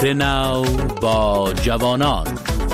فکر نو با جوانان.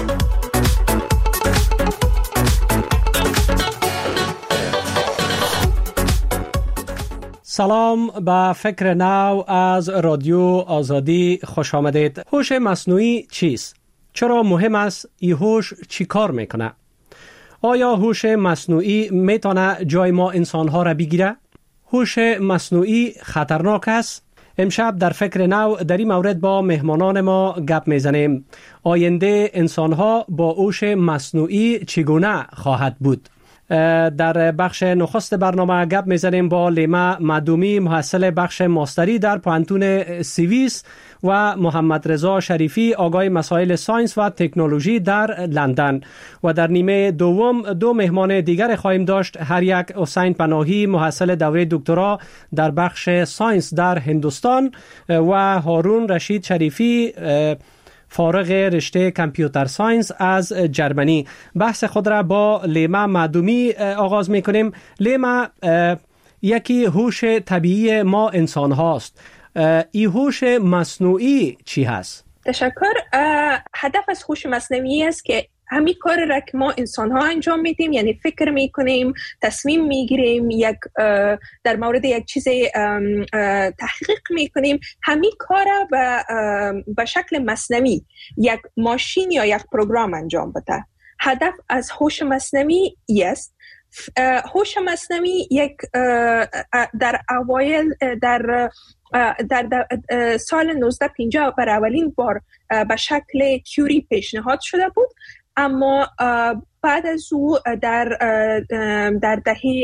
سلام، به فکر نو از رادیو آزادی خوش آمدید. هوش مصنوعی چیست؟ چرا مهم است؟ این هوش چی کار میکنه؟ آیا هوش مصنوعی میتونه جای ما انسانها را بگیره؟ هوش مصنوعی خطرناک است؟ امشب در فکر نو در این مورد با مهمانان ما گپ میزنیم. آینده انسانها با هوش مصنوعی چگونه خواهد بود؟ در بخش نخست برنامه گپ میزنیم با لیما معدومی، محصل بخش ماستری در پوهنتون سوئیس، و محمد رضا شریفی، آگاه مسائل ساینس و تکنولوژی در لندن. و در نیمه دوم دو مهمان دیگر خواهیم داشت، هر یک حسین پناهی، محصل دوره دکترا در بخش ساینس در هندوستان، و هارون رشید شریفی، فارغ رشته کامپیوتر ساینس از جرمنی. بحث خود را با لیما معدومی آغاز میکنیم. لیما، یکی هوش طبیعی ما انسان هاست. این هوش مصنوعی چی هست؟ تشکر. هدف از هوش مصنوعی است که همین کار را که ما انسان ها انجام میدیم، یعنی فکر میکنیم، تصمیم میگیریم، در مورد یک چیز تحقیق میکنیم، همین کار را به شکل مصنوعی یک ماشین یا یک پروگرام انجام بده. هدف از هوش مصنوعی است. هوش مصنوعی در اوایل در سال 1950 بر اولین بار به شکل تیوری پیشنهاد شده بود، اما بعد از او در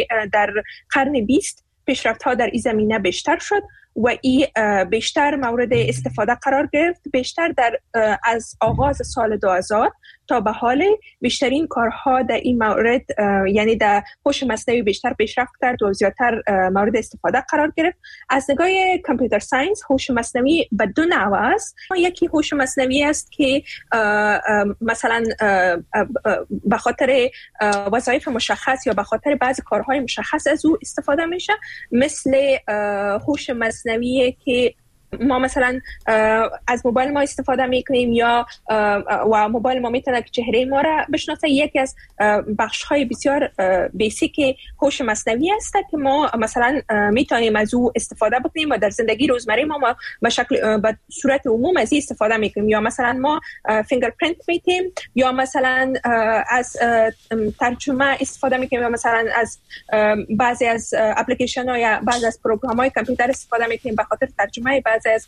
قرن 20 پیشرفت ها در این زمینه بیشتر شد و این بیشتر مورد استفاده قرار گرفت. بیشتر از آغاز سال 2000 تا به حال بیشترین کارها در این مورد، یعنی در هوش مصنوعی بیشتر پیشرفت کرد و زیادتر مورد استفاده قرار گرفت. از نگاه کامپیوتر ساینس هوش مصنوعی به دو نوع است. یکی هوش مصنوعی است که مثلا به خاطر وظایف مشخص یا به خاطر بعضی کارهای مشخص از او استفاده میشه، مثل هوش مصنوعی که ما مثلا از موبایل ما استفاده میکنیم یا و موبایل ما میتونه که چهره ما را بشناسه. یکی از بخش‌های بسیار بیسیک هوش مصنوعی است که ما مثلا میتونیم از او استفاده بکنیم و در زندگی روزمره ما به صورت عموم از این استفاده میکنیم. یا مثلا ما فینگرپرینت میتیم، یا مثلا از ترجمه استفاده میکنیم، یا مثلا از بعضی از اپلیکیشن ها یا بعضی از پروگرام های کامپیوتر استفاده میکنیم به خاطر ترجمه بعضی از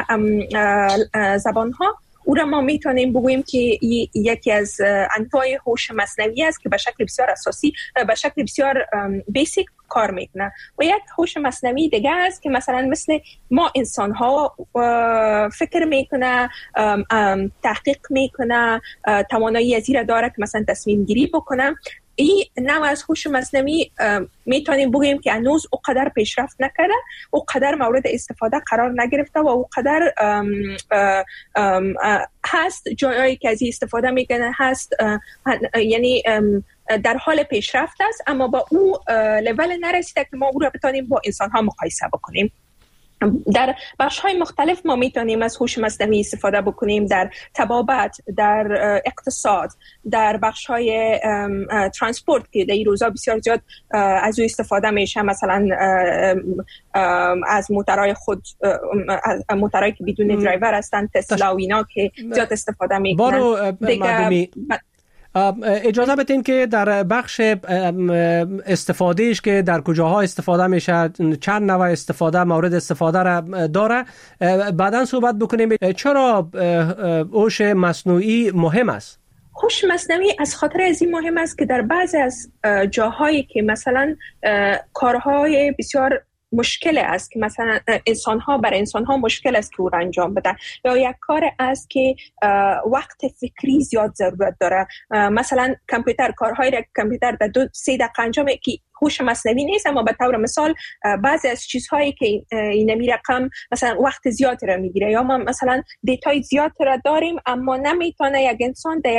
زبان ها. او را ما میتونیم بگوییم که یکی از انواع هوش مصنوعی است که به شکل بسیار اساسی، به شکل بسیار بیسیک کار میکنه. و یک هوش مصنوعی دیگه است که مثلا مثل ما انسان ها فکر میکنه، تحقیق میکنه، توانایی از این را داره که مثلا تصمیم گیری بکنه. این نوع از هوش مصنوعی میتونیم بگوییم که هنوز او قدر پیشرفت نکرده، او قدر مورد استفاده قرار نگرفته و او قدر هست جایی که از این استفاده میکنه هست، یعنی در حال پیشرفت است، اما با او لول نرسیده که ما او را بتونیم با انسان ها مقایسه بکنیم. در بخش‌های مختلف ما میتونیم از هوش مصنوعی استفاده بکنیم، در طبابت، در اقتصاد، در بخش‌های ترانسپورت که در این روزا بسیار زیاد از او استفاده میشه، مثلا از موترهای موترهایی که بدون درایور هستن، تسلا و اینا که زیاد استفاده میکنن. اجازه بدین که در بخش استفادهش که در کجاها استفاده میشه، چند نوع استفاده مورد استفاده را داره، بعداً صحبت بکنیم. چرا هوش مصنوعی مهم است؟ هوش مصنوعی از خاطر از این مهم است که در بعضی از جاهایی که مثلا کارهای بسیار مشکل است که مثلا برای انسان‌ها مشکل است که او را انجام بدن، یا یک کار است که وقت فکری زیاد ضرورت داره، مثلا کارهایی را کامپیوتر در 2-3 دقیقه انجام که هوش مصنوعی نیست، اما به طور مثال بعضی از چیزهایی که این رقم مثلا وقت زیاد را میگیره، یا ما مثلا دیتای زیاد را داریم اما نمیتونه یک انسان در یک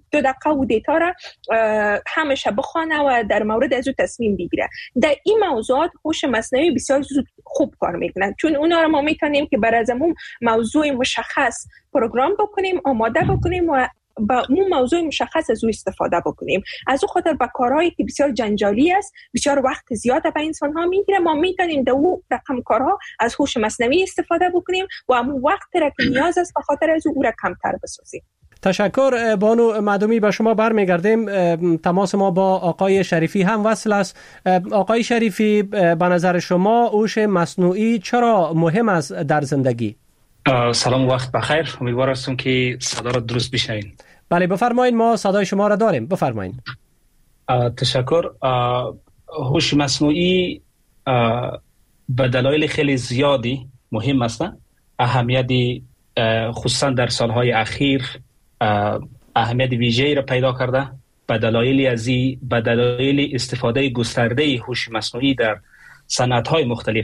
2 دقیقه و دیتا را همیشه بخوانه و در مورد از او تصمیم بگیره. در این موضوعات هوش مصنوعی بسیار زود خوب کار میکنه، چون اونا را ما میتونیم که بر از اون موضوع مشخص پروگرام بکنیم، آماده بکنیم و با اون موضوع مشخص از او استفاده بکنیم. از او خاطر با کارهایی که بسیار جنجالی است، بسیار وقت زیاد به انسان ها میگیره، ما میتونیم در اون رقم کارها از هوش مصنوعی استفاده بکنیم و همون وقت را که نیاز است به خاطر از او را کمتر بسازیم. تشکر بانو معدومی. به شما برمیگردیم. تماس ما با آقای شریفی هم وصل است. آقای شریفی، به نظر شما هوش مصنوعی چرا مهم است در زندگی؟ سلام، وقت بخیر. امیدوار هستم که صدا را درست بشنوین. بله بفرمایید، ما صدای شما را داریم، بفرمایید. تشکر. هوش مصنوعی به دلایل خیلی زیادی مهم است. اهمیت خصوصا در سالهای اخیر اهمیت ویژه‌ای را پیدا کرده به دلایل استفاده گسترده هوش مصنوعی در صنعت‌های مختلف،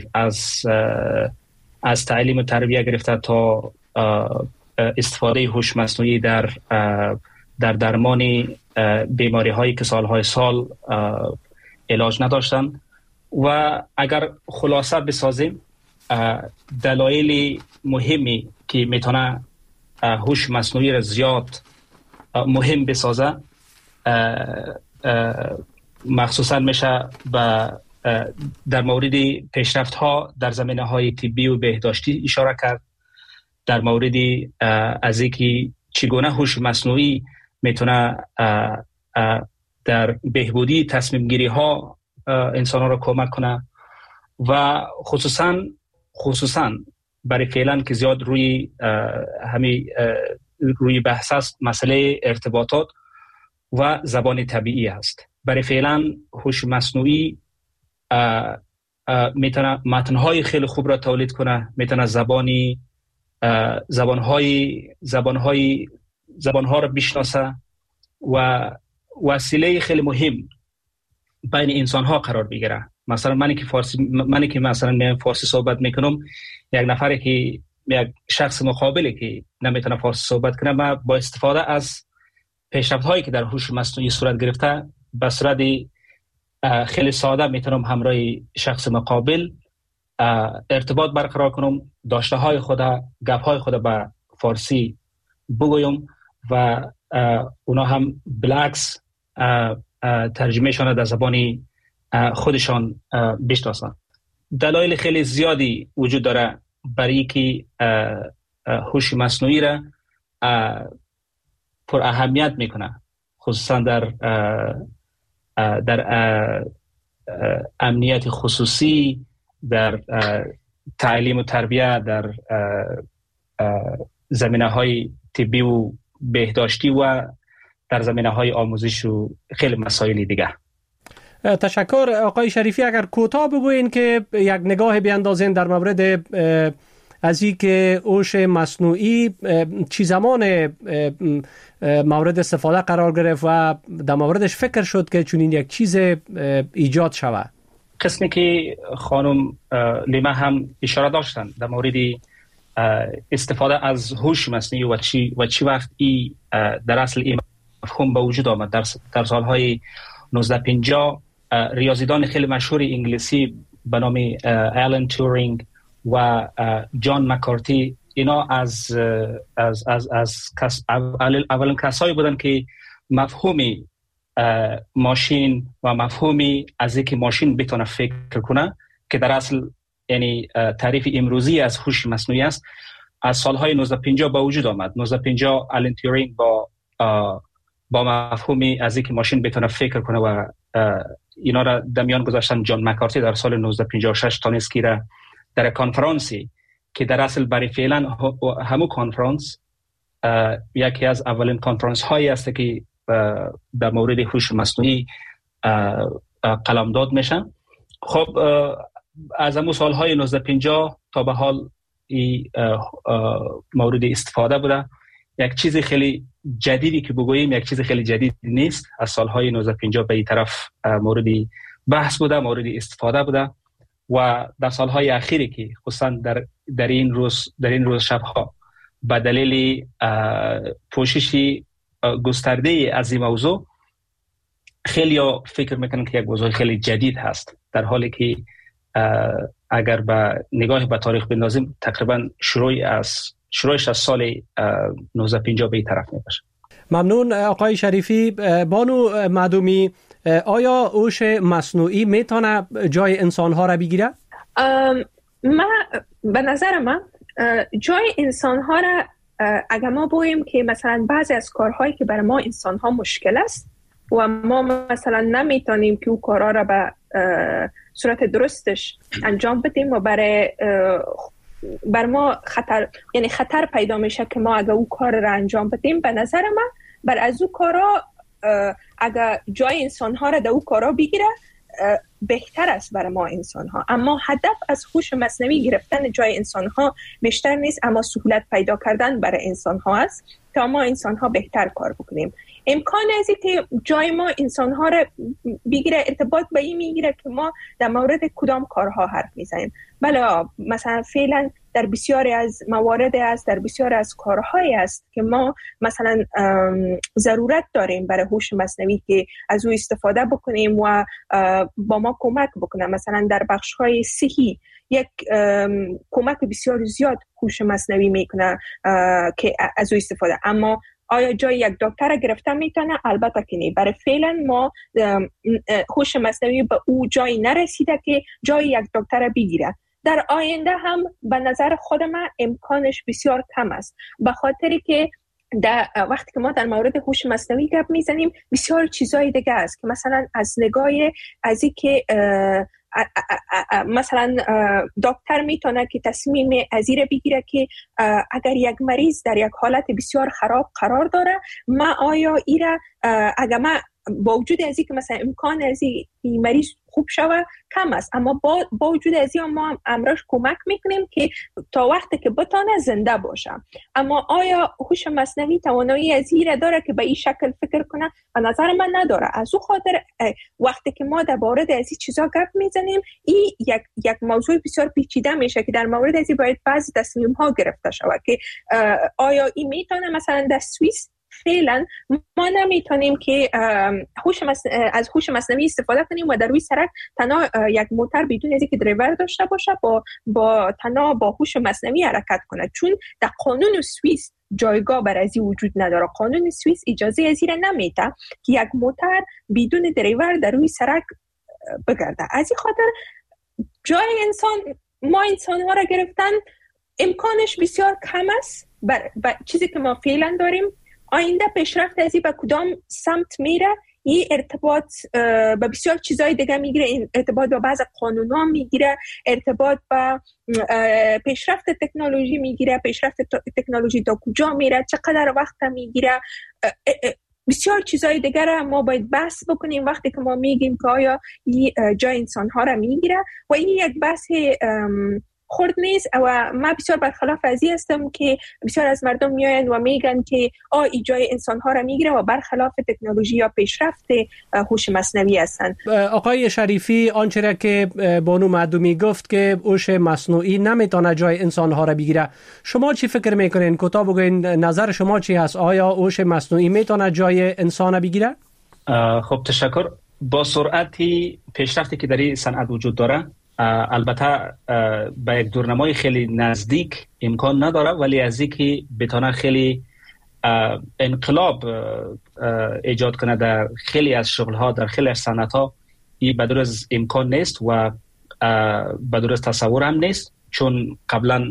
از تعلیم و تربیت گرفته تا استفاده هوش مصنوعی در درمان بیماری‌هایی که سالهای سال علاج نداشتن. و اگر خلاصه بسازیم، دلایل مهمی که میتونه هوش مصنوعی را زیاد مهم بسازه مخصوصا میشه در مورد پیشرفت ها در زمینه های طبی و بهداشتی اشاره کرد، در مورد از اینکه چگونه هوش مصنوعی میتونه در بهبودی تصمیم گیری ها انسان ها را کمک کنه و خصوصا برای فعلا که زیاد روی بحث است مسئله ارتباطات و زبان طبیعی است. برای فعلا هوش مصنوعی میتونه متن‌های خیلی خوب را تولید کنه، میتونه زبان‌ها را بشناسه و وسیله خیلی مهم بین انسان‌ها قرار بگیره. مثلا من که مثلا فارسی صحبت میکنم، یک نفری که یک شخص مقابلی که نمیتونه فارسی صحبت کنه، ما با استفاده از پیشرفت‌هایی که در هوش مصنوعی صورت گرفته به صورت خیلی ساده میتونم همراه شخص مقابل ارتباط برقرار کنم، داشته‌های خود، گپ‌های خود به فارسی بگویم و اونا هم بالعکس ترجمهشان در زبان خودشان بشناسن. دلایل خیلی زیادی وجود داره برای که هوش مصنوعی را پر اهمیت میکنه، خصوصا در امنیت خصوصی، در تعلیم و تربیت، در زمینه‌های طبی و بهداشتی و در زمینه‌های آموزش و خیلی مسائل دیگه. تشکر. آقای شریفی، اگر کوتاه بگوین که یک نگاه بیاندازین در مورد از این که هوش مصنوعی چی زمان مورد استفاده قرار گرفت و در موردش فکر شد که چنین یک چیز ایجاد شود. قسمی که خانم لیما هم اشاره داشتن در مورد استفاده از هوش مصنوعی و چی وقت در اصل این مفهوم به وجود آمد. در سالهای 1950 ریاضیدان خیلی مشهور انگلیسی به نام آلن تورینگ و جان مکارتی، اینا از اولین کسایی بودن که مفهومی ماشین و مفهومی از اینکه ماشین بتونه فکر کنه که در اصل یعنی تعریف امروزی از هوش مصنوعی است، از سالهای 1950 به وجود آمد. 1950 آلن تورینگ با مفهومی از اینکه ماشین بتونه فکر کنه و اینا را در میان گذاشتن. جان مکارتی در سال 1956 تونست که در کنفرانسی که در اصل برای فعلا همون کنفرانس یکی از اولین کنفرانس هایی است که در مورد هوش مصنوعی قلمداد میشن. خب از همون سالهای 1950 تا به حال مورد استفاده بوده. یک چیز خیلی جدیدی که بگوییم یک چیز خیلی جدید نیست. از سالهای 1950 به این طرف مورد بحث بوده، مورد استفاده بوده و در سالهای اخیری که خصوصا در این روز شبها به دلیل پوششی گسترده از این موضوع خیلی فکر میکنن که یک موضوع خیلی جدید هست، در حالی که اگر به نگاه به تاریخ بندازیم تقریبا شروعش از سال 1950 به این طرف میباشه. ممنون آقای شریفی. بانو معدومی، آیا هوش مصنوعی میتونه جای انسان‌ها را بگیره؟ به نظر من جای انسان‌ها را اگر ما بگوییم که مثلا بعضی از کارهایی که برای ما انسان‌ها مشکل است و ما مثلا نمیتونیم که او کارها را به صورت درستش انجام بدیم و بر ما خطر پیدا میشه که ما اگر او کار را انجام بدیم، به نظر من بر از او کارا اگر جای انسان‌ها را در او کارا بگیره بهتر است برای ما انسان‌ها. اما هدف از هوش مصنوعی گرفتن جای انسان‌ها بیشتر نیست، اما سهولت پیدا کردن برای انسان‌ها است تا ما انسان‌ها بهتر کار بکنیم. امکان از که جای ما انسان‌ها را بگیره ارتباط به این میگیره که ما در مورد کدام کارها حرف میزنیم. بله، مثلا فعلا در بسیاری از موارد است، در بسیاری از کارهایی است که ما مثلا ضرورت داریم برای هوش مصنوعی که از او استفاده بکنیم و با ما کمک بکنه. مثلا در بخش‌های صحی یک کمک بسیار زیاد هوش مصنوعی میکنه که از او استفاده. اما آیا جای یک دکتر گرفته میتونه؟ البته که نه. برای فعلا ما هوش مصنوعی به او جای نرسیده که جای یک دکتر بگیره. در آینده هم به نظر خود من امکانش بسیار کم است، به خاطری که وقتی که ما در مورد هوش مصنوعی گپ میزنیم بسیار چیزای دیگه است که مثلا از نگاه از این که مثلا دکتر میتونه که تصمیم ازیر بگیره که اگر یک مریض در یک حالت بسیار خراب قرار داره، ما آیا ایره اگر ما با وجود از اینکه مثلا امکان از این مریض خوب شوه کم است، اما با وجود از این ما امراش کمک میکنیم که تا وقتی که بتانه زنده باشه. اما آیا هوش مصنوعی توانایی از این داره که به این شکل فکر کنه؟ به نظر من نداره. از او خاطر وقتی که ما در مورد از این چیزا گپ میزنیم این یک موضوع بسیار پیچیده میشه که در مورد از این باید بعضی تصمیم ها گرفته شود که آیا این میتونه مثلا در سوئیس فعلا ما نمیتونیم که از هوش مصنوعی استفاده کنیم و در روی سرک تنها یک موتور بدون از اینکه دریور داشته باشه با هوش مصنوعی حرکت کنه، چون در قانون سوئیس جایگاه برای این وجود نداره. قانون سوئیس اجازه از این نمیده که یک موتور بدون دریور در روی سرک بگرده. از این خاطر جای ما انسان ها را گرفتن امکانش بسیار کم است چیزی که ما فعلا داریم. آینده پیشرفت از این به کدام سمت میره؟ این ارتباط به بسیار چیزای دیگه میگیره، ارتباط با بعض قانونا میگیره، ارتباط با پیشرفت تکنولوژی میگیره، پیشرفت تکنولوژی تا کجا میره، چقدر وقت میگیره، بسیار چیزای دیگه را ما باید بحث بکنیم وقتی که ما میگیم که آیا این جای انسان ها را میگیره. و این یک بحث خرد نیست و من بسیار برخلاف ازی هستم که بسیار از مردم میاین و میگن که ای جای انسان ها را میگیره و برخلاف تکنولوژی یا پیشرفت هوش مصنوعی هستن. آقای شریفی، آنچه را که بانو معدومی گفت که هوش مصنوعی نمیتونه جای انسان ها را بگیره، شما چی فکر میکنین؟ کوتاه بگوین نظر شما چی هست؟ آیا هوش مصنوعی میتونه جای انسان را بگیره؟ خب تشکر. با سرعتی پیشرفتی که در این صنعت وجود داره، البته به یک دورنمای خیلی نزدیک امکان نداره، ولی از اینکه بتونه خیلی انقلاب ایجاد کنه در خیلی از شغل‌ها، در خیلی از صنعت‌ها، این بدون از امکان نیست و بدون از تصور هم نیست، چون قبلا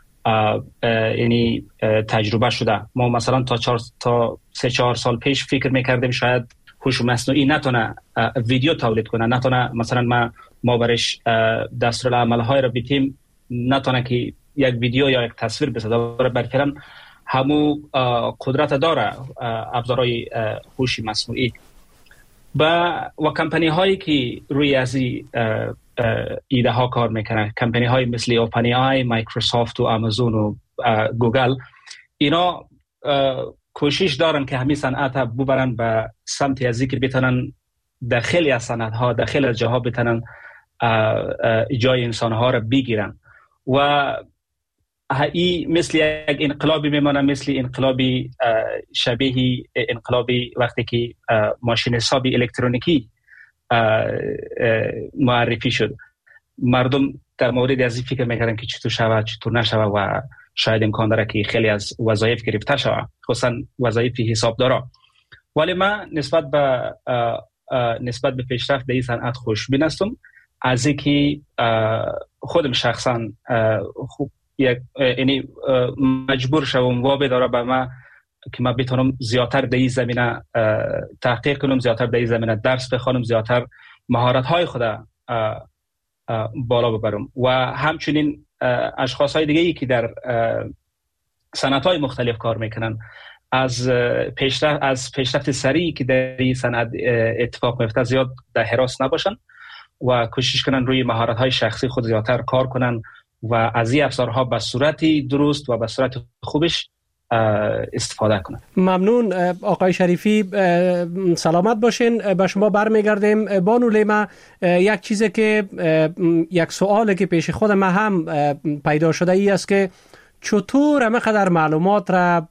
یعنی تجربه شده. ما مثلا تا 3-4 سال پیش فکر میکردیم شاید هوش مصنوعی نتونه ویدیو تولید کنه، نتونه مثلا ما برش دستورالعمل‌های را بیتیم نتونه که یک ویدیو یا یک تصویر بسازه. برفعلا همو قدرت داره ابزارهای هوش مصنوعی و کمپانی هایی که روی از ایده ها کار میکنن، کمپانی های مثل اوپن آی، مایکروسافت و آمازون و گوگل، اینا کوشش دارن که همین صنعت ببرن به سمت ازی که بتونن در خیلی از صنعت ها، در خیلی از جاها بتونن جای انسان ها را بگیرن. و این مثل یک انقلابی میمانه، مثل انقلابی شبیه انقلابی وقتی که ماشین حساب الکترونیکی معرفی شد. مردم در مورد از این فکر میکردن که چطور شود چطور نشود و شاید امکان داره که خیلی از وظایف گرفته شود، خصوصا وظایف حسابدارا. ولی من نسبت به پیشرفت در این صنعت خوشبین هستم، از اینکه خودم شخصا یعنی مجبور شوم وابه داره به من که من بتونم زیادتر در این زمینه تحقیق کنم، زیادتر در این زمینه درس بخوانم، زیادتر مهارت‌های خود بالا ببرم. و همچنین اشخاص‌های دیگه‌ای که در صنعت‌های مختلف کار میکنن از پیشرفت سریعی که در این صنعت اتفاق میفته زیاد در حراس نباشن و کوشش کنن روی مهارت‌های شخصی خود زیادتر کار کنن و از این افزارها به صورت درست و به صورت خوبش استفاده کنن. ممنون آقای شریفی، سلامت باشین. به شما برمیگردیم. بانو لیما، یک چیزی که یک سوالی که پیش خود من هم پیدا شده ای است که چطور همقدر معلومات را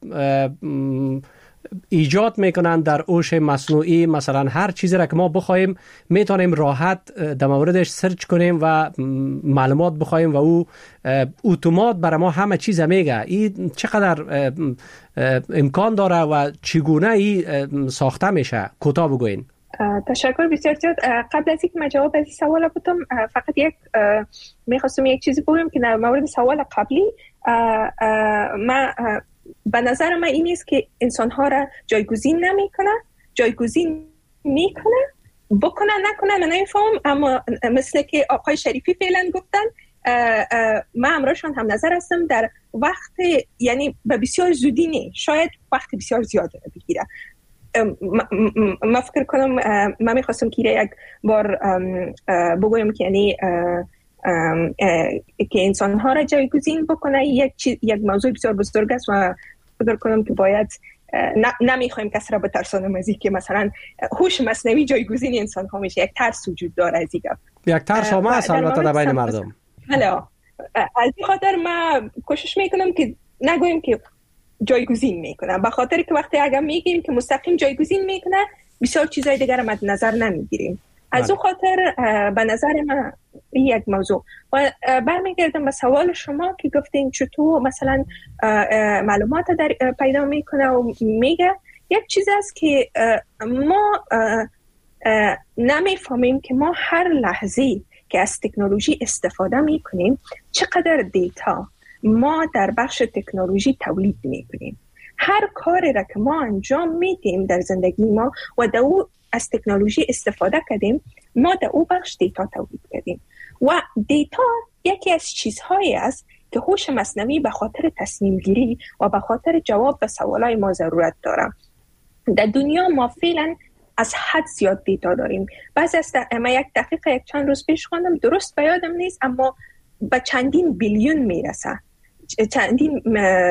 ایجاد میکنن در هوش مصنوعی؟ مثلا هر چیزی را که ما بخوایم میتونیم راحت در موردش سرچ کنیم و معلومات بخوایم و او اتومات برای ما همه چیز میگه. این چقدر امکان داره و چگونه این ساخته میشه؟ کوتاه بگوین. تشکر بسیار زیاد. قبل از اینکه من جواب از این سوال بدم، فقط میخواستم یک چیزی بگم که در مورد سوال قبلی من به نظر من این است که انسان‌ها را جایگزین نمی‌کنه، جایگزین میکنه، بکنه نکنه من نمی‌فهم، اما مثل که آقای شریفی فعلا گفتن من امراشون هم نظر هستم در وقت، یعنی به بسیار زودی نه، شاید وقت بسیار زیاد بگیره. من فکر کنم من می‌خواستم که یک بار بگویم که یعنی که انسان‌ها را جایگزین بکنه یک موضوع بسیار بزرگ است و فکر کنم که باید نمیخوایم کسی را بترسانیم از اینکه مثلا هوش مصنوعی جایگزین انسان‌ها میشه. یک ترس وجود داره از این گپ. یک ترس هم هست البته در بین مردم. از این خاطر من کوشش میکنم که نگویم که جایگزین میکنه، به خاطر که وقتی اگر میگیم که مستقیم جایگزین میکنه بسیار چیزای دیگر را مد نظر نمیگیریم. از اون خاطر به نظر من یک موضوع. و برمیگردم به سوال شما که گفتین چطور مثلا معلومات پیدا میکنه و میگه. یک چیز است که ما نمیفهمیم که ما هر لحظه که از تکنولوژی استفاده میکنیم چقدر دیتا ما در بخش تکنولوژی تولید میکنیم. هر کاری را که ما انجام میدیم در زندگی ما و در او از تکنولوژی استفاده کردیم، ما در او بخش دیتا تولید کردیم و دیتا یکی از چیزهایی است که هوش مصنوعی به خاطر تصمیم گیری و به خاطر جواب به سوالای ما ضرورت داره. در دنیا ما فعلا از حد زیاد دیتا داریم. بعضی از ما یک دقیقه یک چند روز پیش خواندم، درست به یادم نیست، اما به چندین بیلیون میرسه. چندین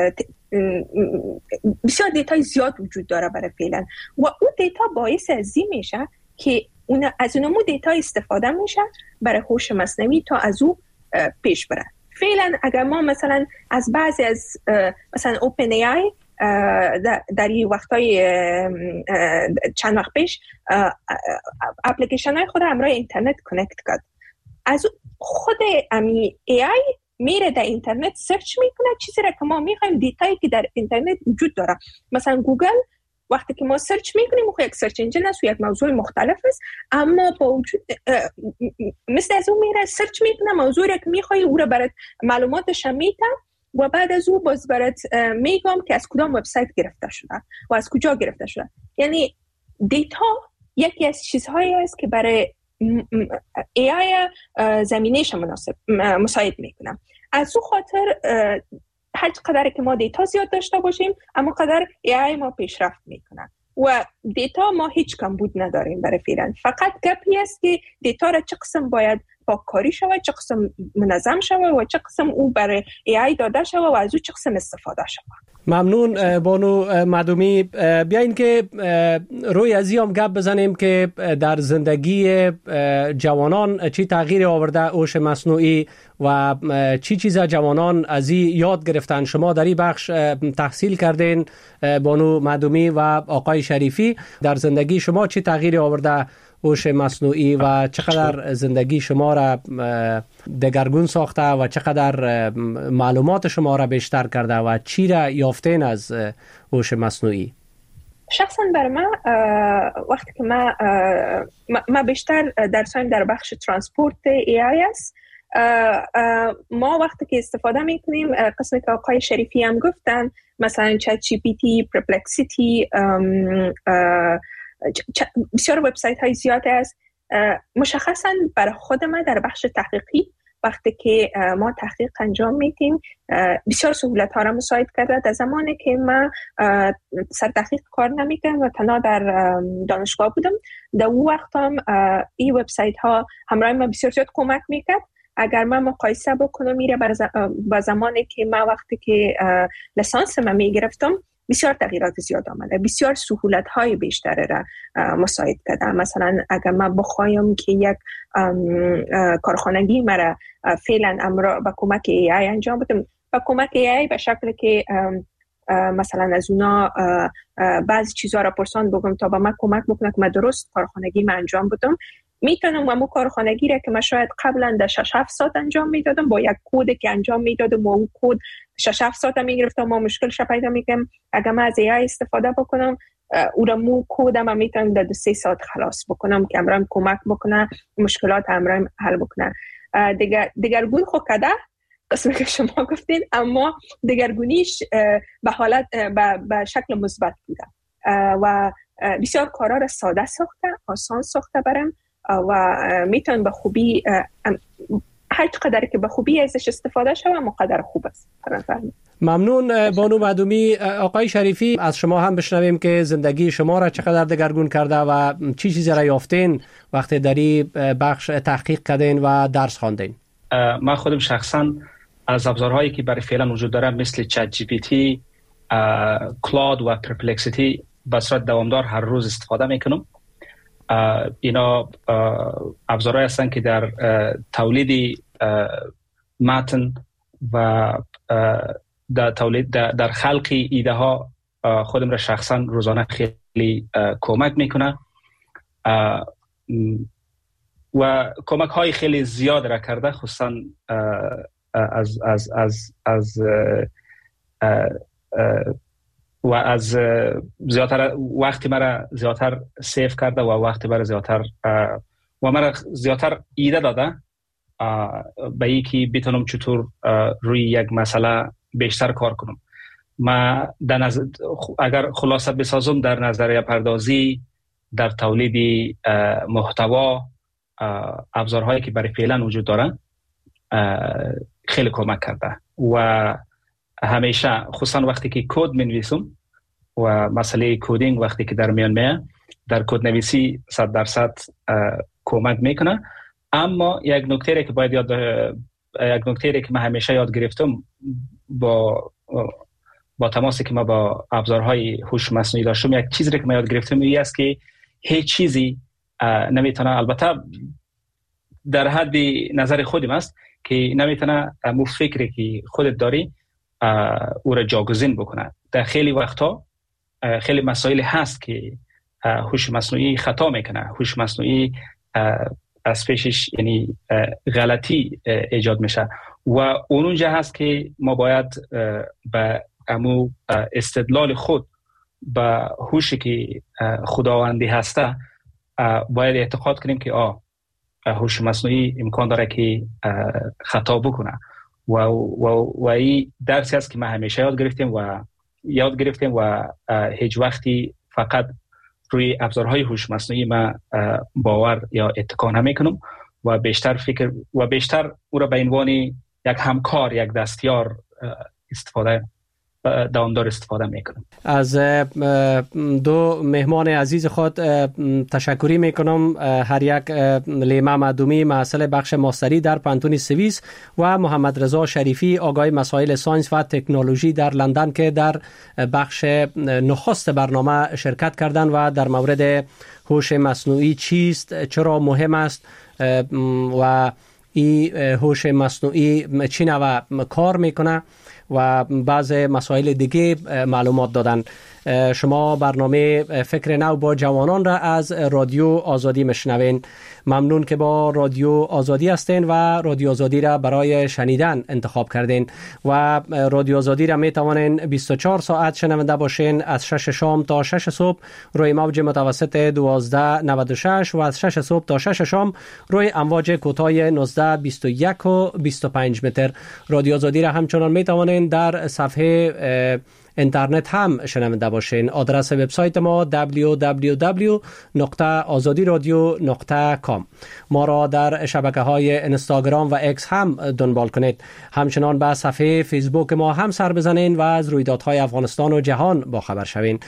بسیار دیتای زیاد وجود داره برای فعلا و اون دیتا باعث از این میشه که از اونمو دیتا استفاده میشه برای هوش مصنوعی تا از او پیش بره. فعلا اگر ما مثلا از بعضی از مثلا اوپن ای آی در این وقتای چند وقت پیش اپلیکیشن های خود همراه اینترنت کانکت کرد، از خود امی ای آی میره در اینترنت سرچ میکنه چیزی را که ما میخوایم، دیتایی که در اینترنت وجود داره. مثلا گوگل وقتی که ما سرچ میکنیم یک سرچ انجین است و یک موضوع مختلف است، اما با وجود مثل از اون میره سرچ میکنه موضوعی را که میخوای او را برات معلوماتش میده و بعد از او باز برات میگم که از کدام وبسایت گرفته شده و از کجا گرفته شده. یعنی دیتا یکی از چیزهایی است که برای ای آی زمینهش مساعد میکنه. از اون خاطر هر قدر که ما دیتا زیاد داشته باشیم اما قدر ای آی ما پیشرفت میکنه و دیتا ما هیچ کمبود نداریم برای فعلا. فقط گپی است که دیتا را چه قسم باید پاککاری شود، چه قسم منظم شود و چه قسم او برای AI داده شود و از او چه قسم استفاده شود. ممنون بانو معدومی. بیاین که روی از هم گپ بزنیم که در زندگی جوانان چی تغییر آورده هوش مصنوعی و چی چیزا جوانان از این یاد گرفتن. شما در این بخش تحصیل کردین بانو معدومی و آقای شریفی، در زندگی شما چی تغییر آورده هوش مصنوعی و چقدر زندگی شما را دگرگون ساخته و چقدر معلومات شما را بیشتر کرده و چی را یافتین از هوش مصنوعی؟ شخصا بر من وقتی که ما بیشتر درسایم در بخش ترانسپورت AI است، ما وقتی که استفاده میکنیم قسمی که آقای شریفی هم گفتن، مثلا چت جی پی تی، پرپلکسیتی، بسیار وبسایت های زیاد است. مشخصا برای خود من در بخش تحقیقی وقتی که ما تحقیق انجام میدیم بسیار سهولت ها را مساعد کرده. در زمانی که من سر تحقیق کار نمیکردم و تنها در دانشگاه بودم، در اون وقت هم این وبسایت ها همراه من بسیار زیاد کمک میکرد. اگر من مقایسه بکنم میره با زمانی که من وقتی که لیسانس من میگرفتم، بسیار تغییرات زیاد آمده، بسیار سهولت های بیشتر را مساعد کرده. مثلا اگر من بخوایم که یک کارخانگی مرا فعلا امر با کمک AI انجام بدم، با کمک AI به شکل که مثلا از اونا بعضی چیزها را پرسان بگم تا با من کمک بکنه که من درست کارخانگی من انجام بدم، میتونم همون کارخانگی را که من شاید قبلا در 6-7 ساعت انجام میدادم با یک کد که انجام میدادم و اون کد 6-7 ساعت میگرفتم، ما مشکلش پیدا میکنم. اگر من از AI استفاده بکنم، او را مو کدم میتونم در 2-3 ساعت خلاص بکنم که امرام کمک بکنه، مشکلات امرام حل بکنه. دگرگون خو کده قسمی که شما گفتین، اما دگرگونیش به حالت به شکل مثبت بوده و بسیار کارا را ساده ساخته، آسان ساخته برام و میتونم به خوبی هر قدر که به خوبی ازش استفاده شوم مقدر خوب است. ممنون بانو معدومی. آقای شریفی، از شما هم بشنویم که زندگی شما را چقدر دگرگون کرده و چی چیزی را یافتین وقتی در این بخش تحقیق کردین و درس خواندین. من خودم شخصا از ابزارهایی که برای فعلا وجود داره مثل چت جی پی تی، کلاود و پرپلکسیتی به صورت دوامدار هر روز استفاده میکنم. اینا ابزارهایی هستند که در تولید متن و در خلق ایده ها خودم را شخصا روزانه خیلی کمک میکنه و کمک های خیلی زیاد را کرده، خصوصا از زیادتر وقتی مرا زیادتر سیف کرده و وقتی مرا زیادتر و مرا زیادتر ایده داده به این که بتونم چطور روی یک مسئله بیشتر کار کنم. ما اگر خلاصه بسازم، در نظریه پردازی، در تولید محتوا، ابزارهایی که برای فعلا وجود دارن خیلی کمک کرده و همیشه خصوصا وقتی که کد می‌نویسم و مسئله کدینگ وقتی که در میان میاد، در کد نویسی 100% کمک میکنه. اما یک نکته که من همیشه یاد گرفتم با تماسی که ما با ابزارهای هوش مصنوعی داشتم، یک چیزی که من یاد گرفتم این است که هیچ چیزی نمیتونه، البته در حد نظر خودم است که نمیتونه مو فکری که خودت داری او را جاگزین بکنه. در خیلی وقتا خیلی مسائل هست که هوش مصنوعی خطا میکنه، هوش مصنوعی از پیشش یعنی غلطی ایجاد میشه و اونجا هست که ما باید به امو استدلال خود به هوشی که خداوندی هسته باید اعتقاد کنیم که هوش مصنوعی امکان داره که خطا بکنه و این درسی است که ما همیشه یاد گرفتیم و هیچ وقتی فقط روی ابزارهای هوش مصنوعی ما باور یا اتکا نمیکنم و بیشتر فکر و بیشتر او را به عنوان یک همکار، یک دستیار استفاده دوامدار استفاده میکنم. از دو مهمان عزیز خود تشکری میکنم، هر یک لیما معدومی محصل بخش ماستری در پانتون سوئیس و محمد رضا شریفی آگاه مسائل ساینس و تکنولوژی در لندن که در بخش نخست برنامه شرکت کردند و در مورد هوش مصنوعی چیست، چرا مهم است و این هوش مصنوعی چی نوع کار میکنه و بعض مسائل دیگه معلومات دادن. شما برنامه فکر نو با جوانان را از رادیو آزادی مشنوین. ممنون که با رادیو آزادی هستین و رادیو آزادی را برای شنیدن انتخاب کردین و رادیو آزادی را می توانین 24 ساعت شنونده باشین از 6 شام تا 6 صبح روی موج متوسط 1296 و از 6 صبح تا 6 شام روی امواج کوتاه 19 21 و 25 متر. رادیو آزادی را همچنان می توانین در صفحه اینترنت هم شنونده باشین. آدرس وبسایت ما www.azadiradio.com. ما را در شبکه‌های اینستاگرام و اکس هم دنبال کنید. همچنان به صفحه فیسبوک ما هم سر بزنین و از رویدادهای افغانستان و جهان با خبر شوین.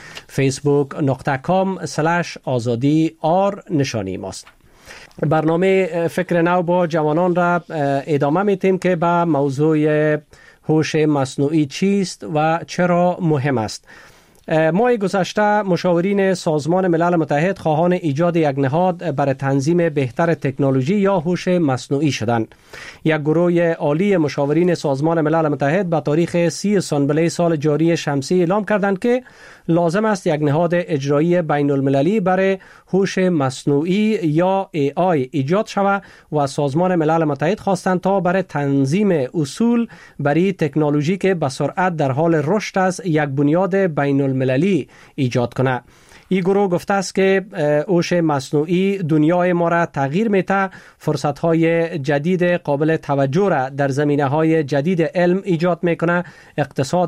facebook.com/azadi نشانی ماست. برنامه فکر نو با جوانان را ادامه میتیم که به موضوع هوش مصنوعی چیست و چرا مهم است. ماه گذشته مشاورین سازمان ملل متحد خواهان ایجاد یک نهاد برای تنظیم بهتر تکنولوژی یا هوش مصنوعی شدند. یک گروه عالی مشاورین سازمان ملل متحد به تاریخ 30 اسفند سال جاری شمسی اعلام کردند که لازم است یک نهاد اجرایی بین المللی برای هوش مصنوعی یا AI ایجاد شود و سازمان ملل متحد خواستند تا برای تنظیم اصول برای تکنولوژی که به سرعت در حال رشد است یک بنیاد بین المللی ایجاد کنه. این گروه گفته است که هوش مصنوعی دنیای ما را تغییر میده، فرصت‌های جدید قابل توجه را در زمینه‌های جدید علم ایجاد میکنه، اقتصاد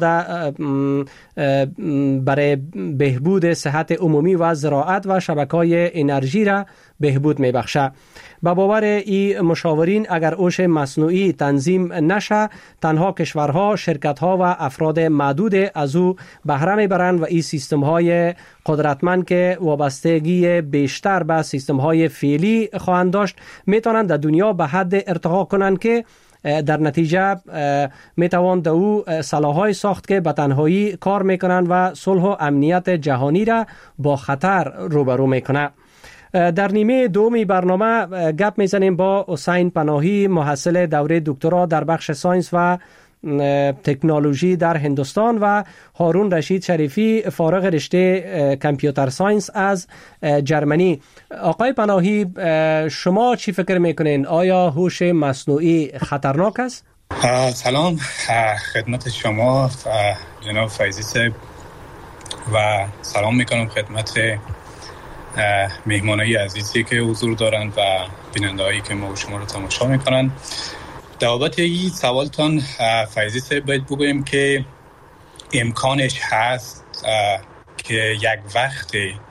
برای بهبود صحت عمومی و زراعت و شبکه‌های انرژی را بهبود میبخشه. به باور این مشاورین اگر هوش مصنوعی تنظیم نشه، تنها کشورها، شرکت‌ها و افراد معدود از او بهره میبرند و این سیستم‌های قدرتمند که وابستگی بیشتر به سیستم‌های فعلی خواهند داشت میتونند در دنیا به حد ارتقا کنند که در نتیجه میتوان او سلاح‌های ساخت که به تنهایی کار میکنند و صلح و امنیت جهانی را با خطر روبرو میکنه. در نیمه دومی برنامه گپ میزنیم با حسین پناهی، محصل دوره دکترا در بخش ساینس و تکنولوژی در هندوستان و هارون رشید شریفی فارغ رشته کامپیوتر ساینس از جرمنی. آقای پناهی، شما چی فکر میکنین؟ آیا هوش مصنوعی خطرناک است؟ سلام خدمت شما جناب فیضی صاحب و سلام میکنم خدمت مهمانای عزیزی که حضور دارند و بیننده‌هایی که ما و شما رو تماشا میکنن. در بابت این سوالتان فیضی صاحب باید بگویم که امکانش هست که یک وقت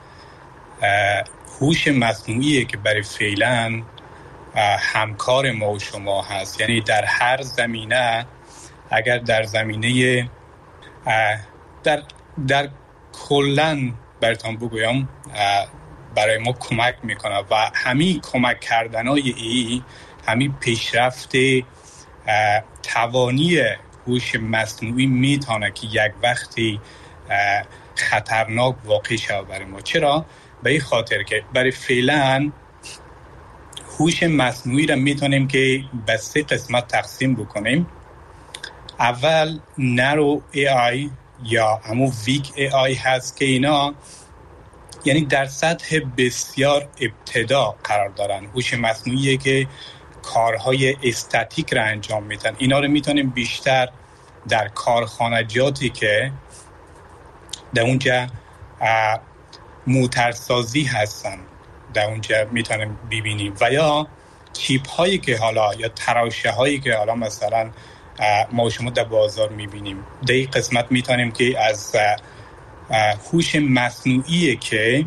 هوش مصنوعی که برای فعلا همکار ما و شما هست، یعنی در هر زمینه، اگر در زمینه در کلن براتون بگویم برای ما کمک میکنه و همین کمک کردنای همین پیشرفت توانی هوش مصنوعی میتونه که یک وقتی خطرناک واقع شود برای ما. چرا؟ به این خاطر که برای فعلا هوش مصنوعی را میتونیم که به 3 قسمت تقسیم بکنیم. اول نرو AI یا همون ویک AI هست که اینا یعنی در سطح بسیار ابتدا قرار دارن. هوش مصنوعی که کارهای استاتیک را انجام میدن. اینا رو میتونیم بیشتر در کارخانجاتی که در اونجا موترسازی هستن در اونجا میتونیم ببینیم، و یا چیپ هایی که حالا یا تراشه هایی که حالا مثلا ما شما در بازار میبینیم. در این قسمت میتونیم که از هوش مصنوعی که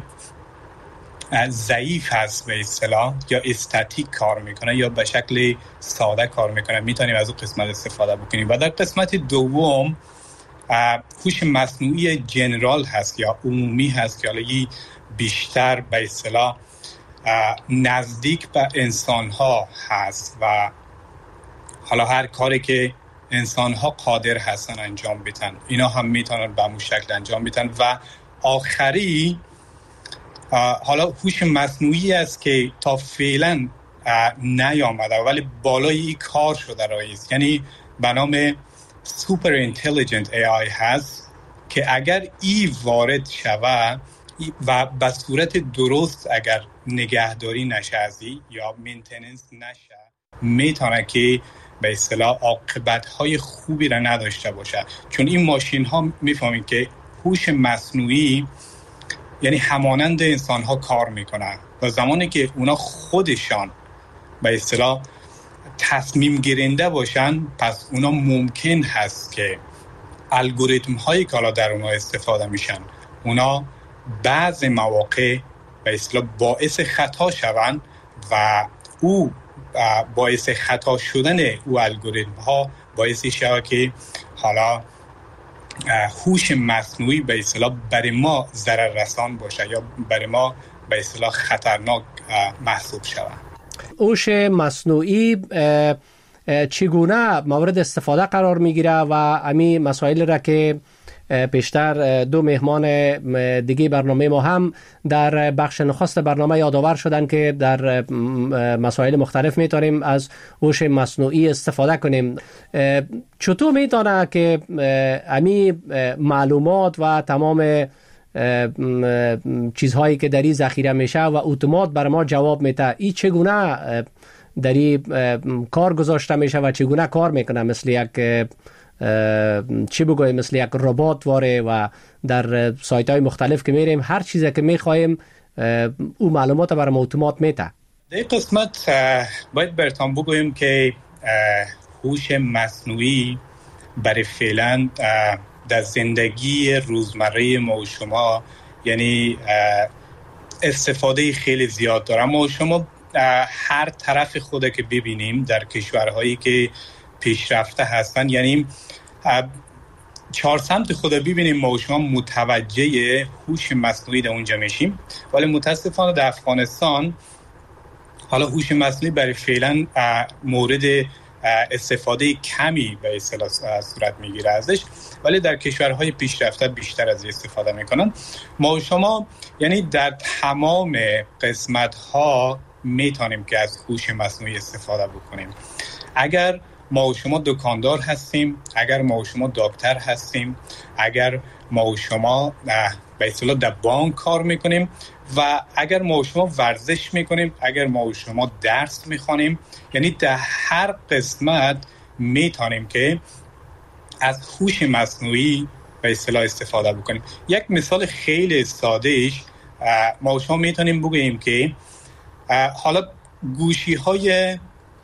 ضعیف هست به اصطلاح یا استاتیک کار میکنه یا به شکل ساده کار میکنه، میتونیم از اون قسمت استفاده بکنیم. و در قسمت دوم هوش مصنوعی جنرال هست یا عمومی هست که حالا بیشتر به اصطلاح نزدیک به انسان ها هست و حالا هر کاری که انسان ها قادر هستن انجام بدن اینا هم میتونن به همون شکل انجام بدن. و آخری حالا هوش مصنوعی است که تا فعلا نیامده ولی بالای این کار شده رئیس، یعنی به نام سوپر اینتلیجنت AI هست که اگر ای وارد شود و به صورت درست اگر نگهداری نشه ازی یا مینتیننس نشه میتونه که به اصطلاح عاقبت‌های خوبی را نداشته باشه. چون این ماشین ها میفهمید که هوش مصنوعی یعنی همانند انسان ها کار میکنه و زمانی که اونا خودشان به اصطلاح تصمیم گیرنده باشن پس اونا ممکن هست که الگوریتم هایی که حالا در اونا استفاده میشن اونا بعض مواقع به اصطلاح باعث خطا شوند و او باعث خطا شدن او الگوریتم ها باعث شود که حالا هوش مصنوعی به اصطلاح برای ما ضرر رسان باشه یا برای ما به اصطلاح خطرناک محسوب شود. هوش مصنوعی چگونه مورد استفاده قرار میگیره و امی مسائل را که پیشتر دو مهمان دیگه برنامه ما هم در بخش نخست برنامه یادآور شدن که در مسائل مختلف میتونیم از هوش مصنوعی استفاده کنیم. چطور میتونه که امی معلومات و تمام چیزهایی که در این ذخیره میشه و اتومات بر ما جواب میده این چگونه در این کار گذاشته میشه و چگونه کار میکنه؟ مثل یک چی بگویم مثل یک ربات واره و در سایت های مختلف که میریم هر چیزی که میخوایم او معلومات برای ما اتومات میده. در قسمت باید براتون بگویم که هوش مصنوعی برای فعلا در زندگی روزمره ما و شما یعنی استفاده خیلی زیاد داره. ما و شما هر طرف خود که ببینیم در کشورهایی که پیشرفته هستن یعنی چهار سمت خود ببینیم ما و شما متوجه هوش مصنوعی در اونجا میشیم، ولی متاسفانه در افغانستان حالا هوش مصنوعی برای فعلا مورد استفاده کمی به اصطلاح صورت میگیره ازش، ولی در کشورهای پیشرفته بیشتر از استفاده میکنن. ما و شما یعنی در تمام قسمت ها میتونیم که از هوش مصنوعی استفاده بکنیم. اگر ما و شما دکاندار هستیم، اگر ما و شما دکتر هستیم، اگر ما و شما به اصطلاح در بانک کار میکنیم و اگر ما و شما ورزش میکنیم، اگر ما و شما درس میخوانیم، یعنی در هر قسمت میتونیم که از هوش مصنوعی به اصطلاح استفاده بکنیم. یک مثال خیلی سادهش ما و شما میتونیم بگوییم که حالا گوشی های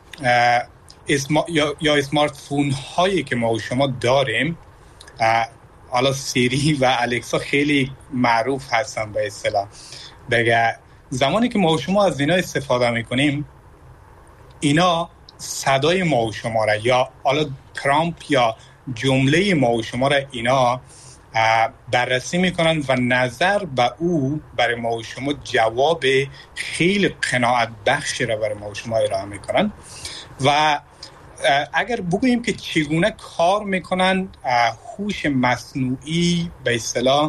یا اسمارت فون هایی که ما و شما داریم، حالا سیری و الکسا خیلی معروف هستن به اصطلاح. دیگه زمانی که ما و شما از اینا استفاده میکنیم اینا صدای ما و شما را یا حالا پرامپ یا جمله ما و شما را اینا بررسی میکنن و نظر به او برای ما و شما جواب خیلی قناعت بخشی را برای ما و شما ارائه میکنن. و اگر بگوییم که چگونه کار میکنن، هوش مصنوعی به اصطلاح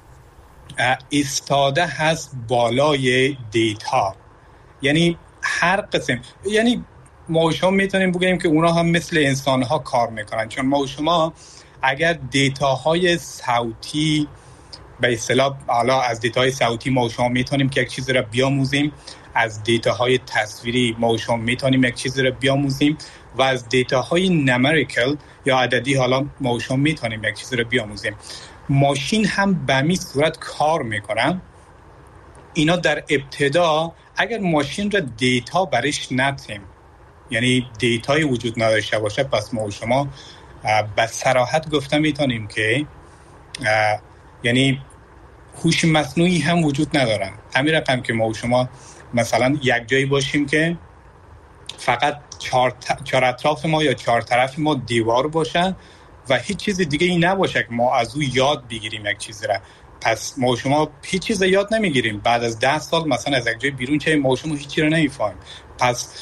استاده هست بالای دیتا، یعنی هر قسم، یعنی ما و شما میتونیم بگوییم که اونا هم مثل انسان ها کار میکنن. چون ما و شما اگر دیتاهای صوتی به اصطلاح حالا از دیتاهای صوتی ما و شما میتونیم که یک چیز را بیاموزیم، از دیتاهای تصویری ما و شما میتونیم یک چیز را بیاموزیم و از دیتاهای نمریکل یا عددی حالا ما و شما میتونیم یک چیز را بیاموزیم. ماشین هم به همین صورت کار میکنن. اینا در ابتدا اگر ماشین را دیتا برش ندیم، یعنی دیتای وجود نداشته باشه، پس ما و شما به صراحت گفته میتونیم که یعنی هوش مصنوعی هم وجود ندارن. همین رقم که ما و شما مثلا یک جایی باشیم که فقط چهار اطراف ما یا چهار طرف ما دیوار باشن و هیچ چیز دیگه ای نباشه که ما از او یاد بگیریم یک چیزی را. پس ما شما هیچ چیز یاد نمیگیریم. بعد از 10 سال مثلا از یک جای بیرون چه ما شما هیچ چیز رو نمیفهمیم. پس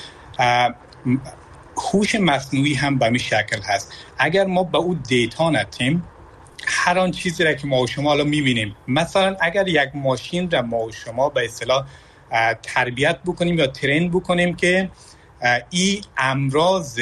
هوش مصنوعی هم به این شکل هست. اگر ما به او دیتا ندیم، هر آن چیزی را که ما و شما الان میبینیم، مثلا اگر یک ماشین را ما و شما به اصطلاح تربیت بکنیم یا ترین بکنیم که این امراض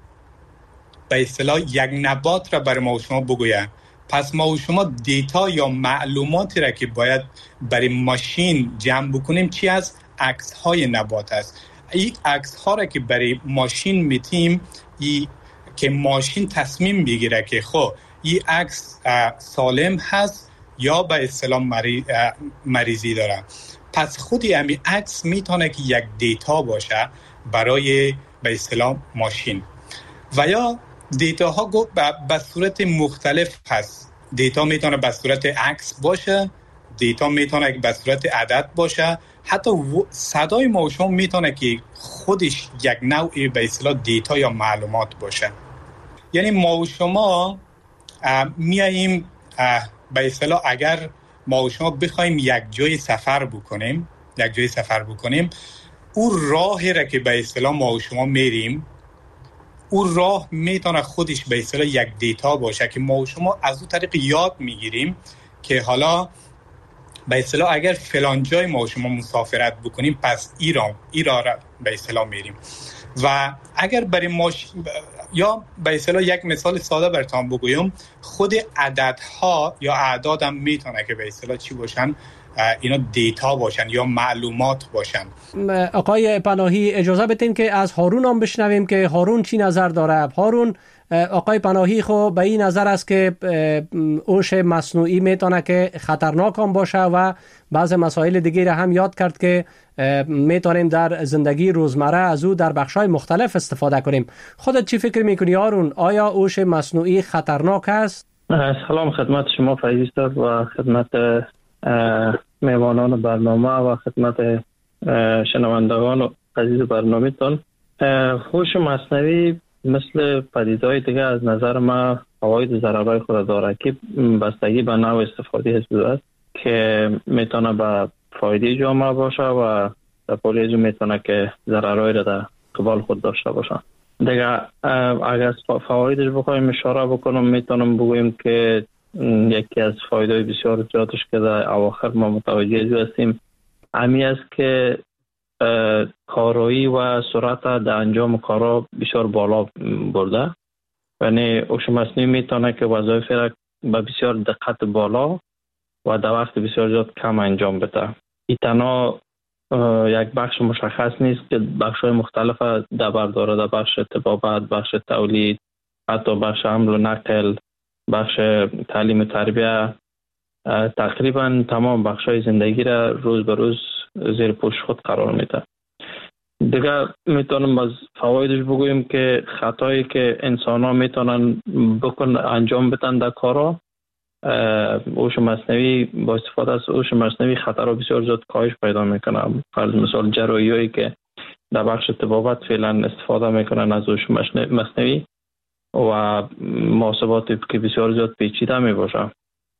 به اصطلاح یک نبات را برای ما و شما بگوید، پس ما و شما دیتا یا معلوماتی را که باید برای ماشین جمع بکنیم چی از عکس های نبات است. این عکس ها را که برای ماشین میتیم، که ماشین تصمیم بگیره که خب این عکس سالم هست یا به اصطلاح مریضی داره. پس خودی همین عکس میتونه که یک دیتا باشه برای به اصطلاح ماشین. و یا دیتا ها به صورت مختلف هست. دیتا میتونه به صورت عکس باشه، دیتا میتونه که به صورت عدد باشه، حتی صدای ما و شما میتونه که خودش یک نوعی به اصطلاح دیتا یا معلومات باشه. یعنی ما و شما میاییم به اصطلاح اگر ما و شما بخوایم یک جای سفر بکنیم، اون راهی را که به اصطلاح ما و شما میریم، اون راه میتونه خودش به اصطلاح یک دیتا باشه که ما و شما از اون طریق یاد میگیریم که حالا به اصطلاح اگر فلان جای ما و شما مسافرت بکنیم پس ایران را به اصطلاح میریم. و اگر برای یا به اصطلاح یک مثال ساده براتون بگویم، خود عددها یا اعداد هم میتونه که به اصطلاح چی باشن؟ اینا دیتا باشن یا معلومات باشن. آقای پناهی اجازه بدین که از هارون هم بشنویم که هارون چی نظر داره. هارون، آقای پناهی خب به این نظر است که هوش مصنوعی میتونه که خطرناک هم باشه و بعض مسائل دیگه را هم یاد کرد که میتونیم در زندگی روزمره از او در بخشای مختلف استفاده کنیم. خودت چی فکر میکنی هارون؟ آیا هوش مصنوعی خطرناک است؟ سلام خدمت شما فیض صاحب و خدمت میوانان برنامه و خدمت شنوندگان عزیز برنامه‌تان. هوش مصنوعی مثل پدیده‌های دیگه از نظر ما فواید ضررهای خود داره که بستگی به نوع استفاده است که میتونه به فایده جامعه باشه و در پولیزو میتونه که ضررهای را در قبال خود داشته باشه. دیگه اگر فوایدش بخوایم اشاره بکنم، میتونم بگویم که یکی از فایده بسیار زیادش که در اواخر ما متوجه هستیم همی است که کارایی و سرعت در انجام کارا بسیار بالا برده. یعنی هوش مصنوعی میتونه که وظایف را با بسیار دقت بالا و در وقت بسیار زیاد کم انجام بده. این تنها یک بخش مشخص نیست که بخش‌های مختلف در بر داره، در بخش طبابت، بخش تولید، حتی بخش حمل و نقل، بخش تعلیم و تربیه، تقریبا تمام بخش‌های زندگی را روز به روز زیر پوش خود قرار میده. دیگه میتونم از فوایدش بگویم که خطایی که انسان‌ها میتونن انجام بدن در کارا، هوش مصنوعی با استفاده از هوش مصنوعی خطرها بسیار زیاد کاهش پیدا میکنه. فرض مثال جراحی‌هایی که در بخش طبابت فعلا استفاده میکنن از هوش مصنوعی و محاسباتی که بسیار زیاد پیچیده میباشه،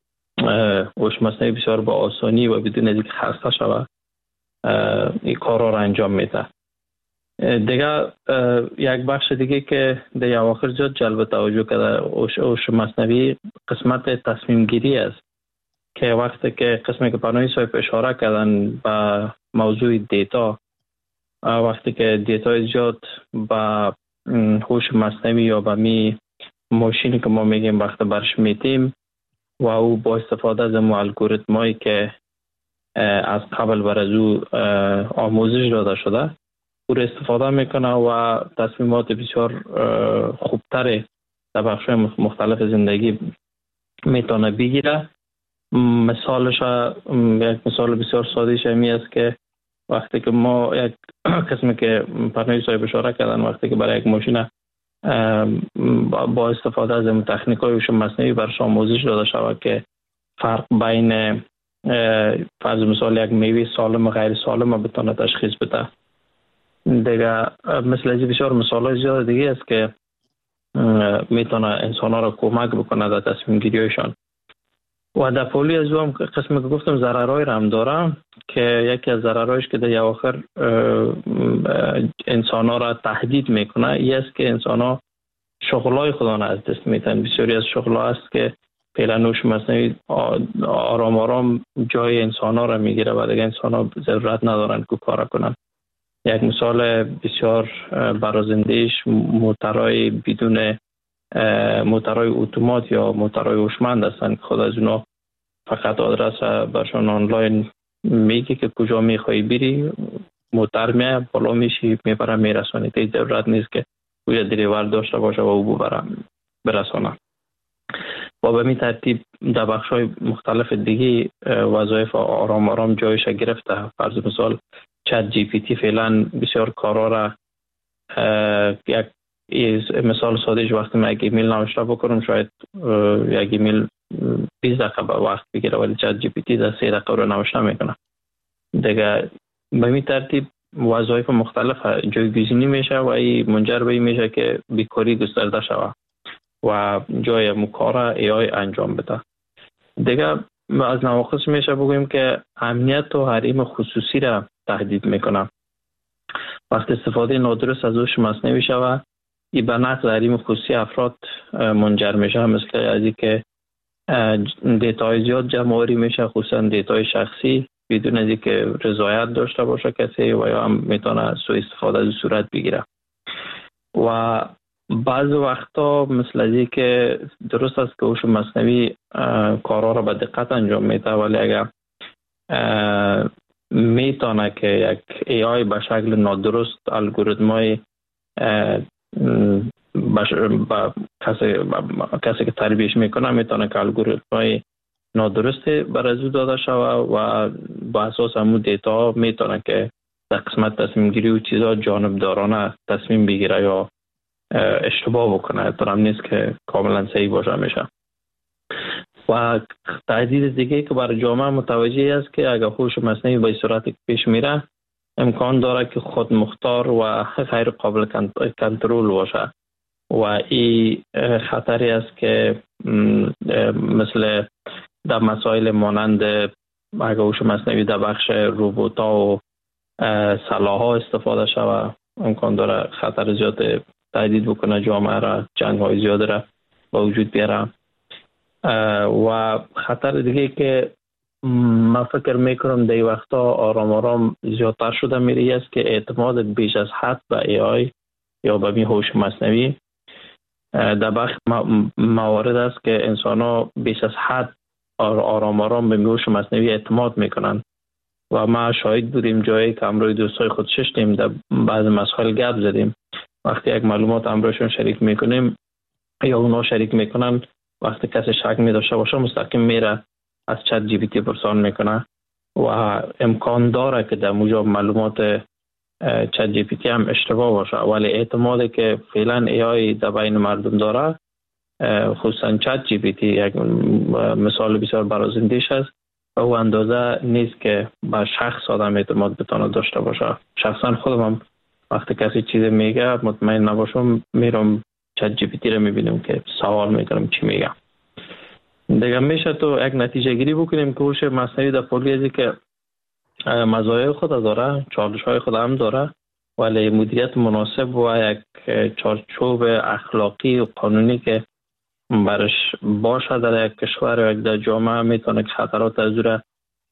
هوش مصنوعی بسیار با آسانی و بدون اینکه خسته شود این کارا را انجام میده. دیگه یک بخش دیگه که در اواخر زیاد جلب توجه کرده هوش مصنوعی قسمت تصمیم گیری است که وقتی که قسمی که پناهی صاحب اشاره کردن به موضوع دیتا، وقتی که دیتا زیاد با هوش مصنوعی یا با می ماشینی که ما میگیم وقتی برش میتیم و او با استفاده از الگوریتمایی که از قبل بر از او آموزش داده شده او را استفاده میکنه و تصمیمات بسیار خوبتری در بخش‌های مختلف زندگی میتونه بگیره. مثالش یک مثال بسیار سادهش همی است که وقتی که ما یک قسمی که پناهی صاحب اشاره کردن، وقتی که برای یک ماشین با استفاده از تکنیک‌های هوش مصنوعی برش آموزش داده شود که فرق بین فرض مثال یک میوه سالم و غیر سالم بتونه تشخیص بده. دیگه مثل از بسیار مثال‌های زیاد دیگه است که میتونه انسان ها را کمک بکنه در تصمیم گیریشان. و در پولی از هم قسمی که گفتم ضررهای را هم داره که یکی از ضررهایش که در اواخر انسان ها را تهدید میکنه این است که انسان ها شغلای خودان از دست میتن. بسیاری از شغلها است که فعلا هوش مصنوعی آرام آرام جای انسان ها را میگیره و دیگه انسان ها ضرورت ندارن که کار کنن. یک مثال بسیار برازندهش موترهای بدون موترهای اتومات یا موترهای هوشمند هستند که خود از اونا فقط آدرس برشان آنلاین میگه که کجا میخوایی بری، موتر میاد بالا میشی میبره میرسانی، دیگه ضرورت نیست که کجا دریور داشته باشه و او برسانه. و به می ترتیب در بخش‌های مختلف دیگه وظایف آرام آرام جایش گرفته. فرض مثال چت جی پی تی فعلا بسیار کارا را یک مثال سادهش وقتی من یک ایمیل نوشته بکنم شاید یک ایمیل 20 دقیقه وقت بگیره ولی چت جی پی تی در 3 دقیقه رو نوشته میکنه. دیگه به می ترتیب وظایف مختلف جایگزینی میشه و این منجر به این میشه که بیکاری گسترده شود و جای مکارا ای آی انجام بده. دیگه از نواقص میشه بگویم که امنیت و حریم خصوصی را تهدید میکنه. وقتی استفاده نادرست از هوش مصنوعی شود این به نقض حریم خصوصی افراد منجر میشه، مثل از این که دیتای زیاد جمع آوری میشه، خصوصا دیتای شخصی بدون از اینکه رضایت داشته باشه کسی و یا هم میتونه سوء استفاده از صورت بگیره. و بعض وقتا مثل از که درست است که هوش مصنوعی کارها را به دقت انجام میده ولی اگر میتونه که یک ای آی به شکل نادرست الگوریتمای کسی که تربیتش میکنه میتونه که الگوریتمای نادرست برای داده شود و با اساس همون دیتا میتونه که در قسمت تصمیم گیری و چیزا جانبدارانه تصمیم بگیره یا اشتباه بکنه. طورم نیست که کاملا صحیح باشه میشه. و تهدید دیگه که برای جامعه متوجه است که اگر هوش مصنوعی به صورت پیش میره امکان داره که خود مختار و غیر قابل کنترل باشه و این خطری است که مثل در مسائل مانند اگر هوش مصنوعی در بخش روبوتا و سلاح‌ها استفاده شود امکان داره خطر زیاد تهدید بکنه جامعه را، جنگ های زیاد را با وجود بیاره. و خطر دیگه که من فکر میکنم در این وقتا آرام آرام زیادتر شده میره است که اعتماد بیش از حد به ای آی یا به می هوش مصنوعی در بخش موارد است که انسان ها بیش از حد آرام آرام به می هوش مصنوعی اعتماد میکنن و ما شاهد بودیم جایی که امروی دوستای خود ششتیم در بعض مسائل گپ زدیم. وقتی یک معلومات امروشون شریک میکنیم یا اونا شریک میکنن وقتی کسی شک میداشته باشه مستقیم میره از چت جی پی تی پرسان میکنه و امکان داره که در موجب معلومات چت جی پی تی هم اشتباه باشه ولی اعتمادی که فعلا ای آی در بین مردم داره خصوصا چت جی پی تی یک مثال بسیار برازنده‌اش است و او اندازه نیست که به شخص آدم اعتماد بتونه داشته باشه. شخصا خودم هم وقتی کسی چیز میگه مطمئن نباشم میرم چت جی پی تی رو میبینم که سوال میکنم چی میگه. دیگه میشه تو یک نتیجه گیری بکنیم که هوش مصنوعی در پولی ازی که مزایای خود داره، چالش های خود هم داره ولی مدیریت مناسب و یک چارچوب اخلاقی و قانونی که برش باشه در یک کشور و یک در جامعه میتونه که خطرات از او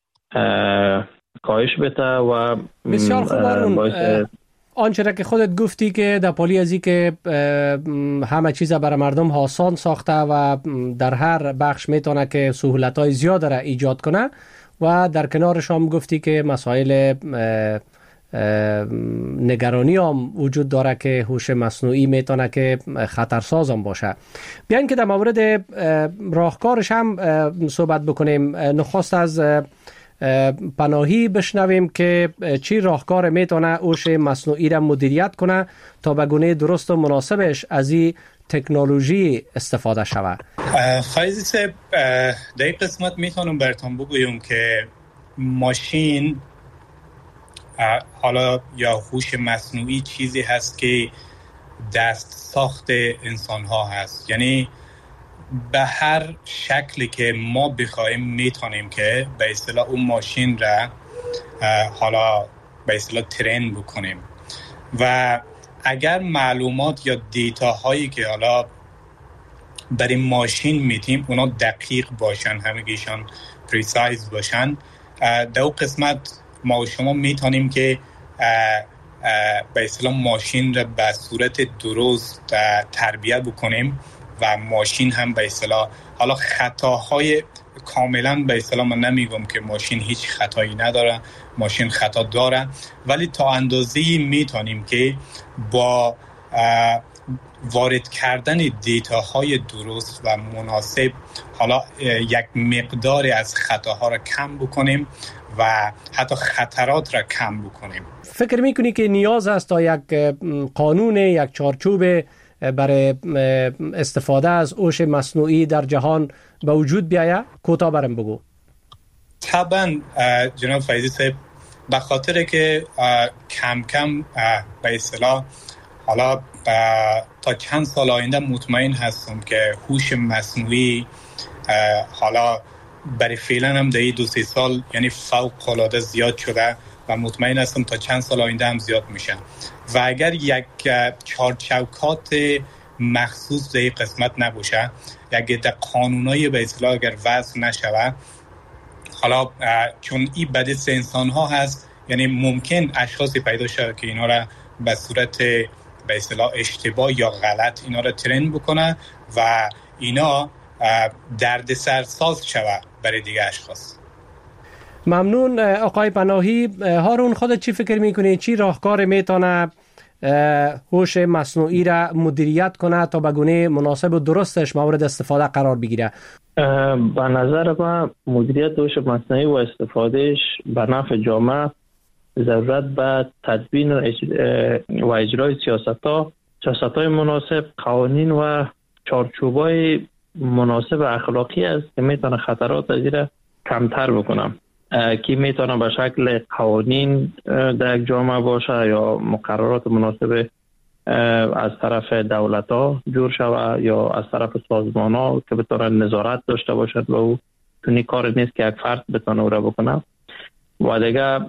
کاهش بده و بسیار خوب. آنچه را که خودت گفتی که در پالی ازی که همه چیز برای مردم آسان ساخته و در هر بخش میتونه که سهولت‌های زیاد را ایجاد کنه و در کنارش هم گفتی که مسائل نگرانی هم وجود داره که هوش مصنوعی میتونه که خطرساز هم باشه. بیاین که در مورد راهکارش هم صحبت بکنیم. نخست از پناهی بشنویم که چی راهکار میتونه هوش مصنوعی را مدیریت کنه تا به گونه درست و مناسبش از این تکنولوژی استفاده شود. خیلی صاحب در این قسمت میتونم براتون بگویم که ماشین حالا یا هوش مصنوعی چیزی هست که دست ساخت انسان ها هست. یعنی به هر شکلی که ما بخوایم میتونیم که به اصطلاح اون ماشین را حالا به اصطلاح ترین بکنیم و اگر معلومات یا دیتا هایی که حالا برای ماشین میتیم اونا دقیق باشن، همگیشان پریسایز باشن، در اون قسمت ما و شما میتونیم که به اصطلاح ماشین را به صورت درست تربیت بکنیم و ماشین هم به اصطلاح حالا خطاهای کاملا به اصطلاح من نمیگم که ماشین هیچ خطایی نداره، ماشین خطا داره، ولی تا اندازه‌ای میتونیم که با وارد کردن دیتاهای درست و مناسب حالا یک مقداری از خطاها را کم بکنیم و حتی خطرات را کم بکنیم. فکر میکنی که نیاز است تا یک قانون، یک چارچوب برای استفاده از هوش مصنوعی در جهان به وجود بیاید؟ کوتاه برام بگو. طبعا جناب فیضی صاحب، به خاطر که کم کم به اصطلاح حالا تا چند سال آینده مطمئن هستم که هوش مصنوعی حالا برای فعلا هم در 2-3 سال یعنی فوق العاده زیاد شده و مطمئن هستم تا چند سال آینده هم زیاد میشه و اگر یک چارچوکات مخصوص در این قسمت نباشه، یک قانونایی به اصطلاح اگر وضع نشود، حالا چون این به دست انسان ها هست، یعنی ممکن اشخاصی پیدا شد که اینا را به صورت به اصطلاح اشتباه یا غلط اینا را ترین بکنه و اینا دردسر ساز شود برای دیگه اشخاص. ممنون آقای پناهی. هارون، خودت چی فکر میکنی؟ چی راهکار میتونه هوش مصنوعی را مدیریت کنه تا به گونه مناسب و درستش مورد استفاده قرار بگیره؟ به نظر من مدیریت هوش مصنوعی و استفادهش به نفع جامعه ضرورت به تدوین و اجرای سیاست‌های مناسب، قوانین و چارچوب‌های مناسب اخلاقی است که میتونه خطرات از این کمتر بکنم، که میتونه به شکل قوانین در یک جامعه باشه یا مقررات مناسب از طرف دولت‌ها جور شود یا از طرف سازمان‌ها که بتونن نظارت داشته باشد و او تونی کار نیست که یک فرد بتونه او را بکنه. و دیگه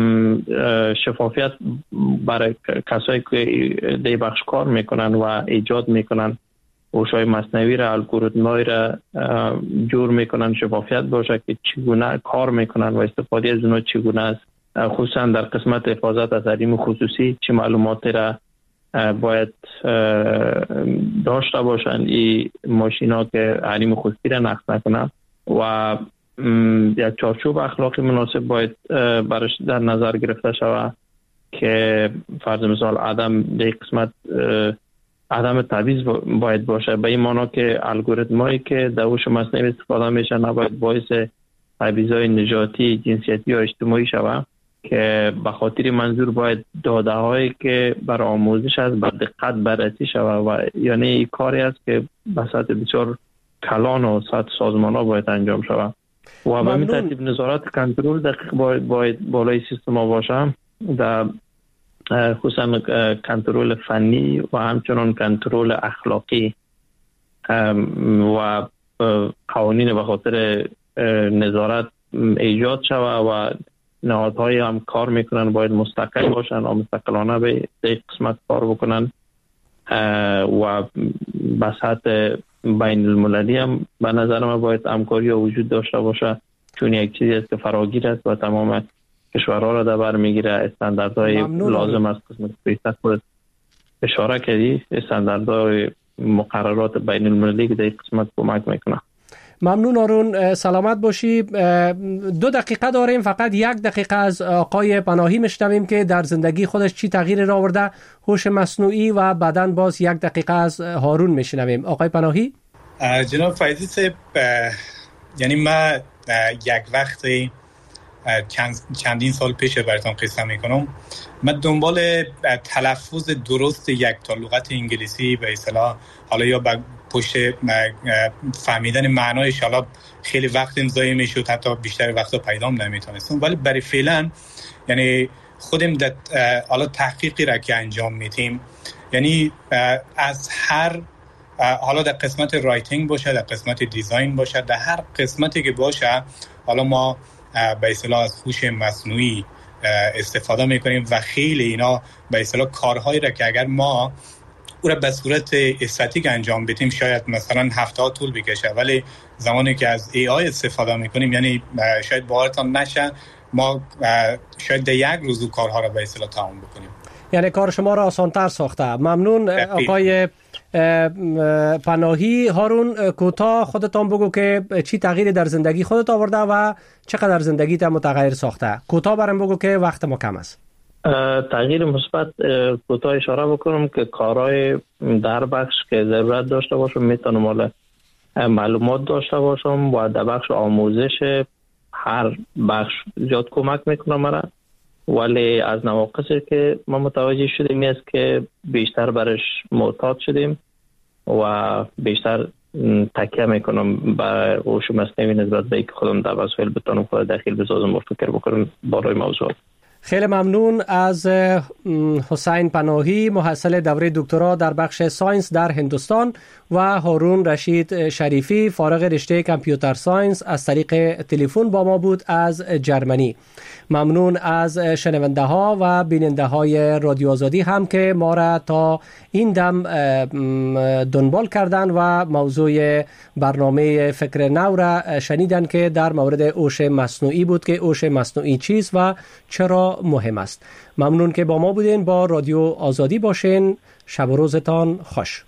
شفافیت برای کسایی که دی بخش کار میکنن و ایجاد میکنن هوش‌های مصنوعی را، الگوریتم‌های را جور میکنن، شفافیت باشه که چگونه کار میکنن و استفاده از اونها چگونه است، خصوصا در قسمت حفاظت از حریم خصوصی چه معلوماتی را باید داشته باشن این ماشینا که حریم خصوصی را نقض نکنن و یک چارچوب اخلاقی مناسب باید برش در نظر گرفته شود که فرض مثال عدم تبعیض باید باشه، به این معنی که الگوریتمایی که در هوش مصنوعی استفاده میشه نباید باعث تبعیض‌های نژادی، جنسیتی یا اجتماعی شود، که به خاطر منظور باید داده هایی که برای آموزش است به دقت بررسی شود و یعنی کاری است که به سطح بسیار کلان و سطح سازمان ها باید انجام شود و به این ترتیب نظارت کنترل دقیق باید بالای سیستم ها باشه، در خصوصا کنترل فنی و همچنان کنترل اخلاقی و قوانین به خاطر نظارت ایجاد شود و نهادهای هم کار میکنن باید مستقل باشن و مستقلانه به این قسمت کار بکنن و به سطح بین المللی هم به نظر من باید همکاری وجود داشته باشه، چون یک چیزی است که فراگیر است و تمام کشورها را در بر میگیره. استانداردهای لازم است قسمت پیشتر خود اشاره کردی، استانداردهای مقررات بین المللی که در این قسمت کمک میکنه. ممنون هارون، سلامت باشی. 2 دقیقه داریم، فقط 1 دقیقه از آقای پناهی میشنویم که در زندگی خودش چی تغییر را آورده هوش مصنوعی و بعداً باز 1 دقیقه از هارون میشنویم. آقای پناهی. جناب فیضی صاحب، یعنی من یک وقتی چندین سال پیش براتون قصه میکنم، من دنبال تلفظ درست یک تا لغت انگلیسی به اصطلاح حالا یا پشت فهمیدن معنایش حالا خیلی وقت امضایی میشد، حتی بیشتر وقتا پیدام نمیتونستم، ولی برای فعلا یعنی خودم حالا تحقیقی را که انجام میدیم یعنی از هر حالا در قسمت رایتینگ باشه، در قسمت دیزاین باشه، در هر قسمتی که باشه، حالا ما به اصطلاح از هوش مصنوعی استفاده میکنیم و خیلی اینا به اصطلاح کارهایی را که اگر ما او را به صورت استاتیک انجام بدیم شاید مثلا هفته طول بکشه، ولی زمانی که از AI استفاده میکنیم یعنی شاید باورتان نشه ما شاید در یک روز کارها را به اصطلاح تمام بکنیم. یعنی کار شما را آسان‌تر ساخته. ممنون آقای پناهی. هارون کوتاه خودتان بگو که چی تغییری در زندگی خودت آورده و چقدر زندگیت متغیر ساخته. کوتاه برام بگو که وقت ما کم است. تغییر مثبت کوتاه اشاره بکنم که کارهای در بخش که ضرورت داشته باشم میتونم حالا معلومات داشته باشم و در بخش آموزش هر بخش زیاد کمک میکنه مرا، ولی از نواقصی که ما متوجه شدیم است که بیشتر برش معتاد شدیم و بیشتر تکیه میکنم به هوش مصنوعی نسبت به اینکه خودم در وسایل بتونم خود داخل بسازم و فکر بکنم برای موضوع. خیلی ممنون از حسین پناهی، محصل دوره دکترا در بخش ساینس در هندوستان، و هارون رشید شریفی، فارغ رشته کامپیوتر ساینس، از طریق تلفن با ما بود از جرمنی. ممنون از شنونده ها و بیننده های رادیو آزادی هم که ما را تا این دم دنبال کردن و موضوع برنامه فکر نو را شنیدن که در مورد هوش مصنوعی بود که هوش مصنوعی چیست و چرا مهم است. ممنون که با ما بودین. با رادیو آزادی باشین. شب و روزتان خوش.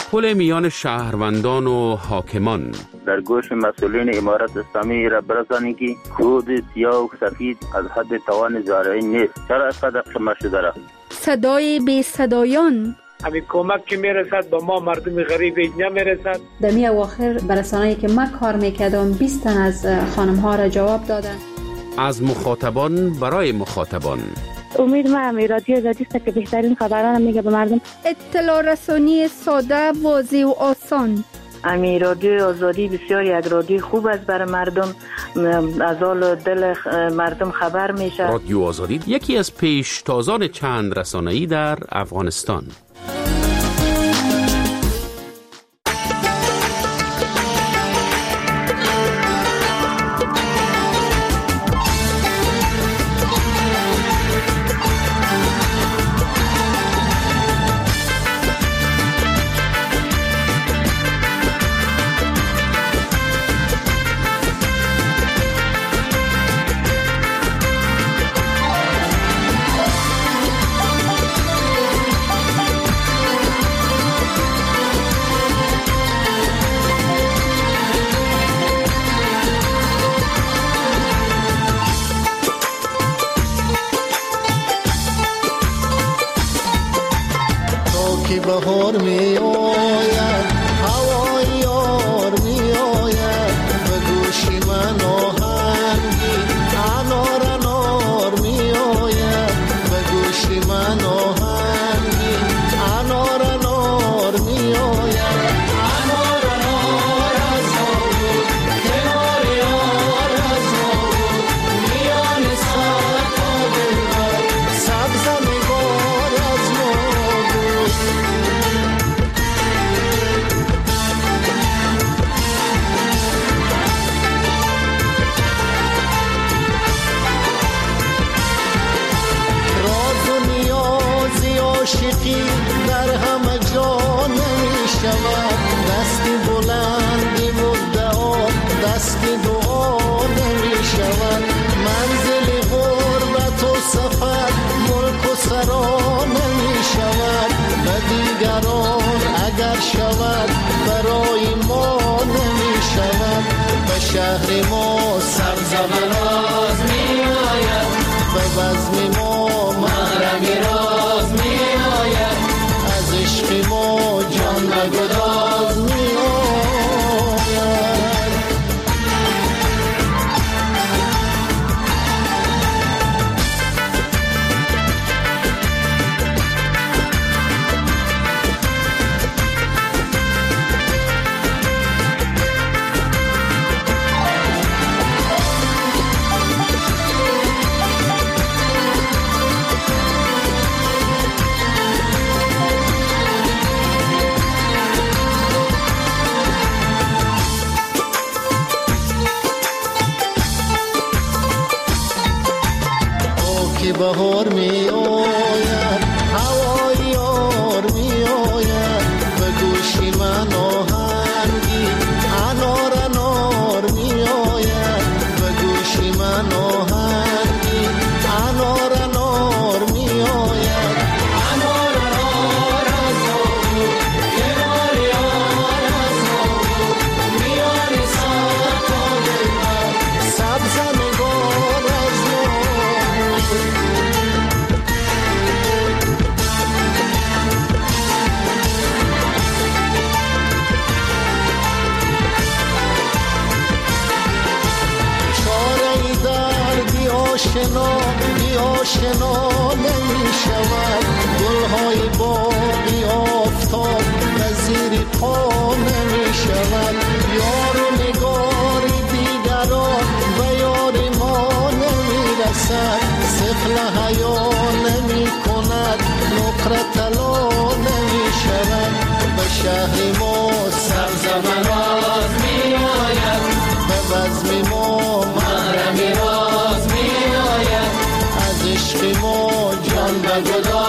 پل میان شهروندان و حاکمان. در گوش مسئولین امارت اسلامی را برسانید که کود سیاه و سفید از حد توان زارعین نیست. چرا اینقدر کم شده را؟ صدای بی صدایان. همین کمک که میرسد با ما مردم غریب نمیرسد. در می اواخر برسانه‌ای که من کار میکردم 20 تن از خانم ها را جواب دادن. از مخاطبان برای مخاطبان. امید ما رادیو آزادی است که بهترین خبران میگه به مردم. اطلاع رسانی ساده، واضح و آسان. رادیو آزادی بسیار یک رادیو خوب است برای مردم، از حال دل مردم خبر میشه. رادیو آزادی یکی از پیشتازان چند رسانه‌ای در افغانستان. بهار می آید هوای یار می آید به گوش من آهنگی انار انار می آید به گوش من آهنگی انار انار می آید انار انار از آبود کنار یار از آبود میان ساعت تا دلبر سبز نگار از ما بود. عاشقی در همه جا نمی شود، دستی بلندی مدعا دستی دعا نمی شود، منزل غربت و سفر ملک و سرا نمی شود، به دیگران اگر شود برای ما نمی شود، به شهر ما سرزمراز می آید، به بزم ما محرمی راز می آید، از عشق ما جان و گداز می آید. بهار می آید هوای یار می آید به گوش من آهنگی انار انار می آید به گوش من آهنگی انار انار می آید انار انار از آبود کنار یار از آبود میان ساعت تا دلبر سبز نگار از ما آشنا نمی شود، گلهای باغی آفتاب وزیر پا نمی شود، یار و نگار دیگران و یار ما نمی رسد، سفل حیا نمی کند نقره طلا نمی شود، به شهر ما سرزمراز می آید، به بزم ما محرمی راز می آید، از عشق ما جان و گداز